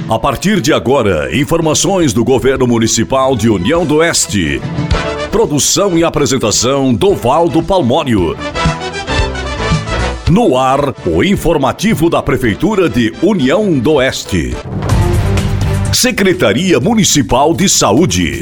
A partir de agora, informações do Governo Municipal de União do Oeste. Produção e apresentação Dovaldo Palmório. No ar, o informativo da Prefeitura de União do Oeste. Secretaria Municipal de Saúde.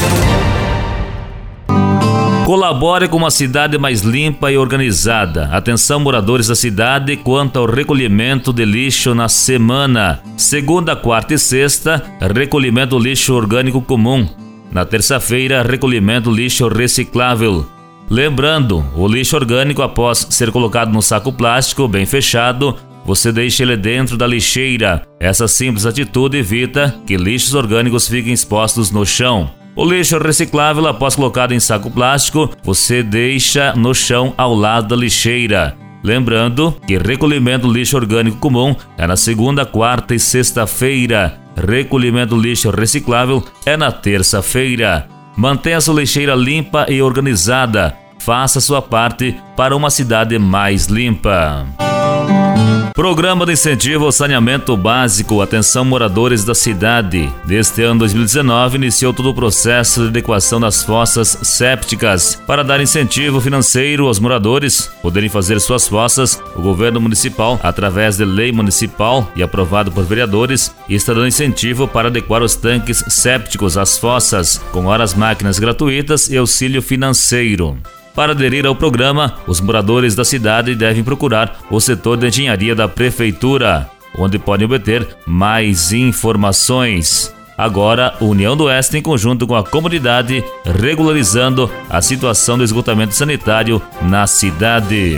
Colabore com uma cidade mais limpa e organizada. Atenção, moradores da cidade, quanto ao recolhimento de lixo na semana. Segunda, quarta e sexta, recolhimento do lixo orgânico comum. Na terça-feira, recolhimento do lixo reciclável. Lembrando, o lixo orgânico, após ser colocado no saco plástico bem fechado, você deixa ele dentro da lixeira. Essa simples atitude evita que lixos orgânicos fiquem expostos no chão. O lixo reciclável, após colocado em saco plástico, você deixa no chão ao lado da lixeira. Lembrando que recolhimento do lixo orgânico comum é na segunda, quarta e sexta-feira. Recolhimento do lixo reciclável é na terça-feira. Mantenha sua lixeira limpa e organizada. Faça sua parte para uma cidade mais limpa. Programa de incentivo ao saneamento básico. Atenção, moradores da cidade. Deste ano 2019, iniciou todo o processo de adequação das fossas sépticas. Para dar incentivo financeiro aos moradores poderem fazer suas fossas, o governo municipal, através de lei municipal e aprovado por vereadores, está dando incentivo para adequar os tanques sépticos às fossas, com horas máquinas gratuitas e auxílio financeiro. Para aderir ao programa, os moradores da cidade devem procurar o setor de engenharia da prefeitura, onde podem obter mais informações. Agora, União do Oeste, em conjunto com a comunidade, regularizando a situação do esgotamento sanitário na cidade.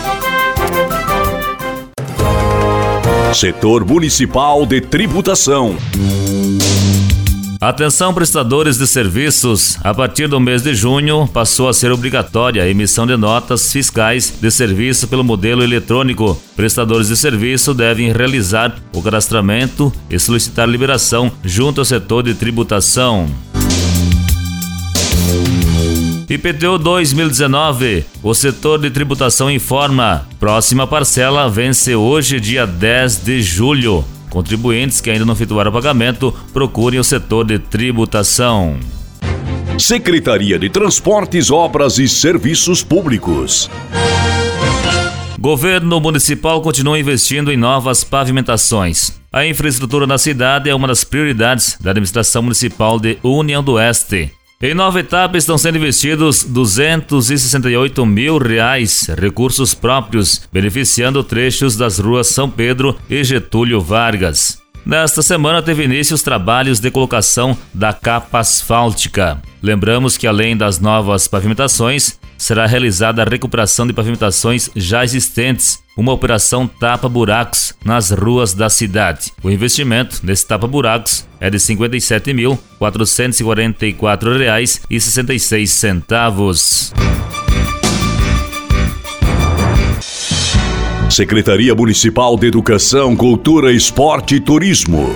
Setor Municipal de Tributação. Atenção, prestadores de serviços. A partir do mês de junho, passou a ser obrigatória a emissão de notas fiscais de serviço pelo modelo eletrônico. Prestadores de serviço devem realizar o cadastramento e solicitar liberação junto ao setor de tributação. IPTU 2019. O setor de tributação informa: próxima parcela vence hoje, dia 10 de julho. Contribuintes que ainda não efetuaram o pagamento, procurem o setor de tributação. Secretaria de Transportes, Obras e Serviços Públicos. Governo municipal continua investindo em novas pavimentações. A infraestrutura na cidade é uma das prioridades da administração municipal de União do Oeste. Em nova etapa estão sendo investidos R$268 mil, recursos próprios, beneficiando trechos das ruas São Pedro e Getúlio Vargas. Nesta semana teve início os trabalhos de colocação da capa asfáltica. Lembramos que, além das novas pavimentações, será realizada a recuperação de pavimentações já existentes, uma operação tapa-buracos nas ruas da cidade. O investimento nesse tapa-buracos é de R$ 57.444,66. Secretaria Municipal de Educação, Cultura, Esporte e Turismo.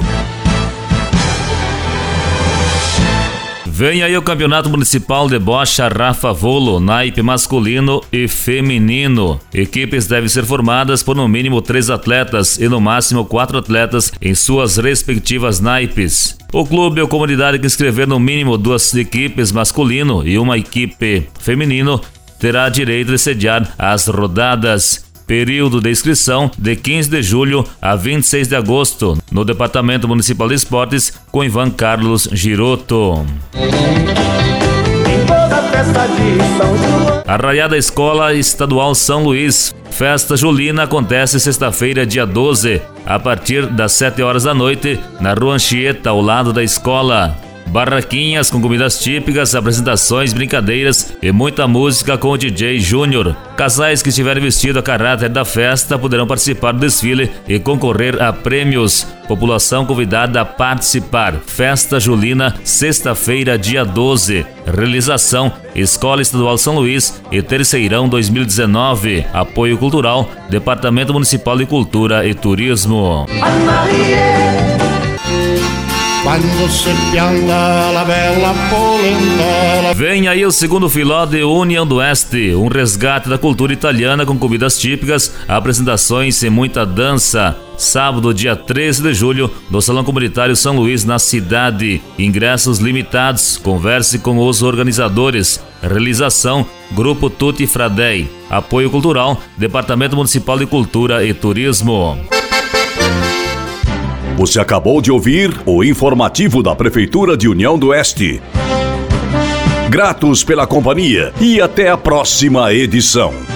Vem aí o Campeonato Municipal de Bocha Rafa Volo, naipe masculino e feminino. Equipes devem ser formadas por no mínimo 3 atletas e no máximo 4 atletas em suas respectivas naipes. O clube ou comunidade que inscrever no mínimo 2 equipes masculino e uma equipe feminino terá direito de sediar as rodadas. Período de inscrição de 15 de julho a 26 de agosto no Departamento Municipal de Esportes com Ivan Carlos Giroto. Arraiada Escola Estadual São Luís. Festa Julina acontece sexta-feira, dia 12, a partir das 7 horas da noite, na Rua Anchieta, ao lado da escola. Barraquinhas com comidas típicas, apresentações, brincadeiras e muita música com o DJ Júnior. Casais que estiverem vestidos a caráter da festa poderão participar do desfile e concorrer a prêmios. População convidada a participar. Festa Julina, sexta-feira, dia 12. Realização: Escola Estadual São Luís e Terceirão 2019. Apoio Cultural, Departamento Municipal de Cultura e Turismo. quando se pianta la bella polenta. Vem aí o segundo filó de União do Oeste, um resgate da cultura italiana com comidas típicas, apresentações e muita dança. Sábado, dia 13 de julho, no Salão Comunitário São Luís, na cidade. Ingressos limitados. Converse com os organizadores. Realização: Grupo Tutti Fradei. Apoio cultural: Departamento Municipal de Cultura e Turismo. Você acabou de ouvir o informativo da Prefeitura de União do Oeste. Gratos pela companhia e até a próxima edição.